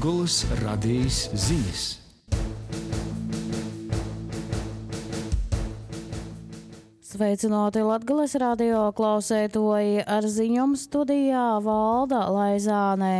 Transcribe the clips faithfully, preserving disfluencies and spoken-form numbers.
Latgoles radijas ziņas. Sveicināti Latgoles radio klausētoji, ar ziņām studijā Valda Laizāne.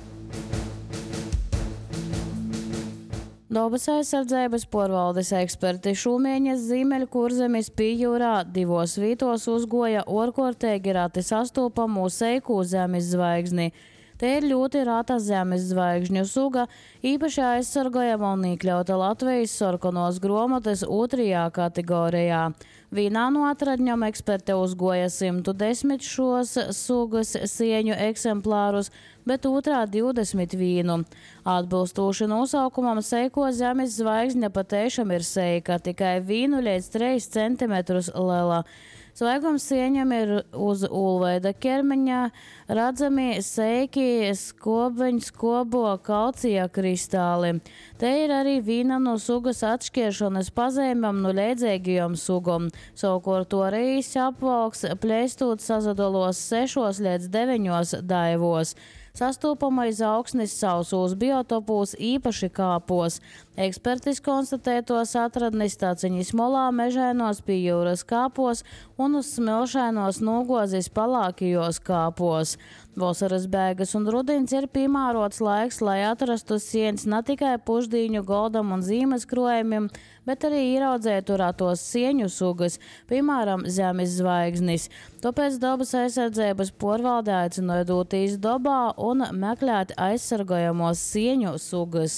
Dabas aizsardzības porvaldes eksperti Šūmieņas Ziemeļkurzemes pījūrā divos vītos uzgoja orkortēgi rati sastopamu seiku zemes zvaigzni. Te ir ļoti rata zemes zvaigžņu suga, īpaši aizsargājama un iekļauta Latvijas sarkanos grāmatas otrajā kategorijā. Vienā no atradņām eksperti uzgoja simt desmit šos sugas sieņu eksemplārus, bet otrā divdesmit vienu. Atbilstoši nosaukumam seiko zemes zvaigzne patiešām ir seika, tikai vienu līdz trīs centimetrus liela. Svaigums sieņam ir uz ulveida ķermeņa, redzami seiki skobveņu skobo kalcija kristāli. Te ir arī viena no sugas atšķiršanas pazīmēm no līdzīgajām sugām. Savukārt to rīs apvalks plēstot sazadalos sešos līdz deviņos daivos. Sastopamais augsnis sausos biotopos, īpaši kāpos. Ekspertis konstatētos atradnis Taciņas molā, mežainos pījūras kāpos un uz smilšainos nogozis palākijos kāpos. Vasaras beigas un rudens ir piemērots laiks, lai atrastu sienas ne tikai pušdīņu, goldam un zīmes krojumiem, bet arī ieraudzētu ratos sieņu sugas, piemēram, zemes zvaigznis. Tāpēc dabas aizsardzības porvalde aicināja doties dabā un meklēt aizsargājamos sieņu sugas.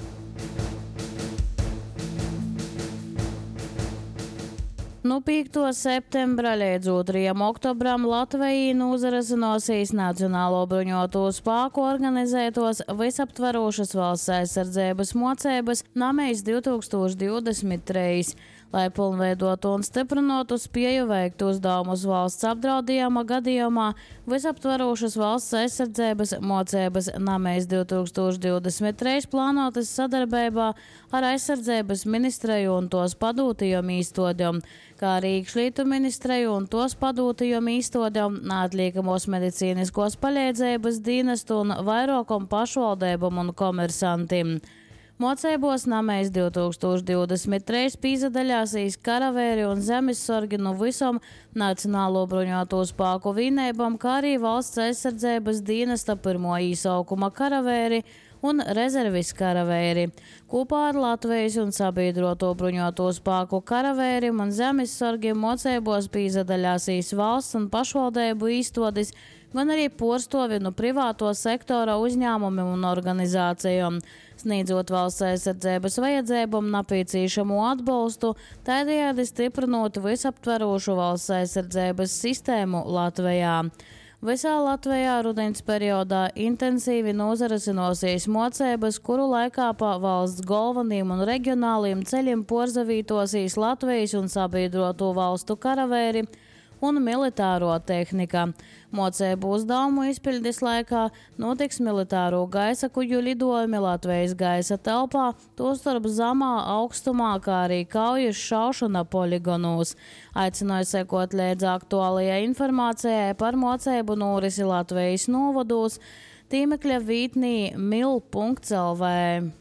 No piekto septembra līdz otrajam oktobram Latvijā nozarasinosies Nacionālo bruņoto spēku organizētos visaptverošas valsts aizsardzības mocības Namejs divi tūkstoši divdesmit trīs, lai pilnveidotu un stiprinātu spēju veikt uzdevumus valsts apdraudījuma gadījumā. Visaptverošas valsts aizsardzības mocības Namejs divi tūkstoši divdesmit trīs plānotas sadarbībā ar aizsardzības ministreju un tos padūtajiem īstodiem, kā arī iekšlietu ministreju un tos padūtajiem īstodiem, neatliekamos medicīniskos palīdzības dienestu un vairākam pašvaldībam un komersantiem. Mocībos Namejs divi tūkstoši divdesmit trīs pīzadaļāsīs karavēri un zemessorgi no visam Nacionālo bruņoto spēku vienībām, kā arī valsts aizsardzības dienesta pirmo īsaukuma karavēri un rezervis karavēri. Kopā ar Latvijas un sabiedroto bruņoto spēku karavērim un zemessorgiem mocībos pīzadaļāsīs valsts un pašvaldību īstodis, gan arī porstovi no privāto sektora uzņēmumiem un organizācijām, sniedzot valsts aizsardzības vajadzībām nepieciešamo atbalstu, tādējādi stiprinot visaptverošu valsts aizsardzības sistēmu Latvijā. Visā Latvijā rudens periodā intensīvi nozarasinosies mocības, kuru laikā pa valsts galveniem un reģionāliem ceļiem porzavītosies Latvijas un sabiedroto valstu karavēri un militāro tehnika. Mocību uzdevumu izpildes laikā notiks militāro gaisa kuģu lidojumi Latvijas gaisa telpā, tostarp zemā augstumā, kā arī kaujas šaušana poligonos. Aicināja sekot līdz aktuālajai informācijai par mocību norisi Latvijas novados tīmekļa vītnī mil punkts el vē.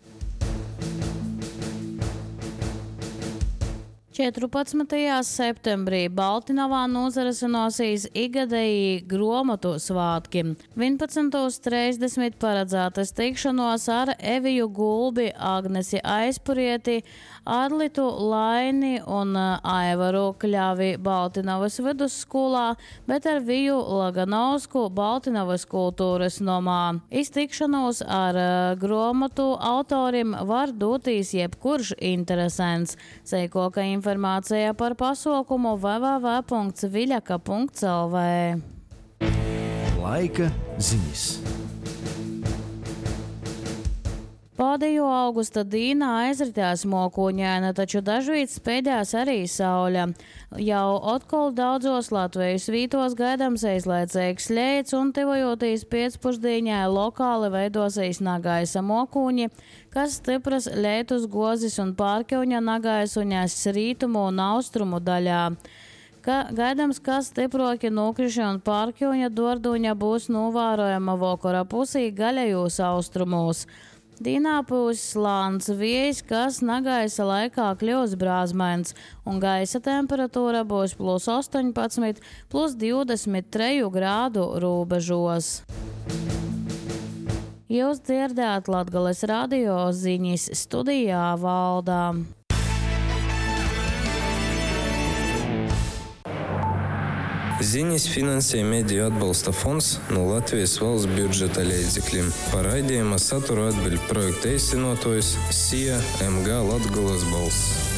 četrpadsmitajā septembrī Baltinavā nozarasinosies igadēji grāmatu svātki. vienpadsmitos trīsdesmit paredzētas tikšanos ar Eviju Gulbi, Agnesi Aizpurieti, Arlitu Laini un Aivaru Kļavi Baltinavas vidusskolā, bet ar Viju Laganovsku Baltinavas kultūras nomā. Iztikšanos ar grāmatu autoriem var doties jebkurš interesants. Seikoka informācija par pasaukumu w w w punkts viļaka punkts el vē. Laika ziņas. Pēdējo augusta dīnā aizritās mokuņaina, taču dažviet spēdās arī saule. Jau atkal daudzos Latvijas vītos gaidāms aizlaicīgs ļēts un tuvojoties pēcpusdienai lokāli veidosies nagaisa mokuņi, kas stipras ļētus gozis un pārkauņa nagaisuņas rītumu un austrumu daļā. Ka gaidāms, ka stiproki nokrišņi un pārkauņa dorduņa būs novērojama vakara pusī gaļajos austrumos. Dienā pūs slāns vējš, kas nagaisa laikā kļūs brāzmains, un gaisa temperatūra būs plus astoņpadsmit, plus divdesmit trīs grādu robežos. Jūs dzirdējāt Latgales radio ziņas, studijā Valdā. Ziņas finansē Mediju atbalsta fonds no Latvijas valsts budžeta līdzekļiem. Par raidījuma saturu atbild projekta īstenotājs S I A M G Latgales balss.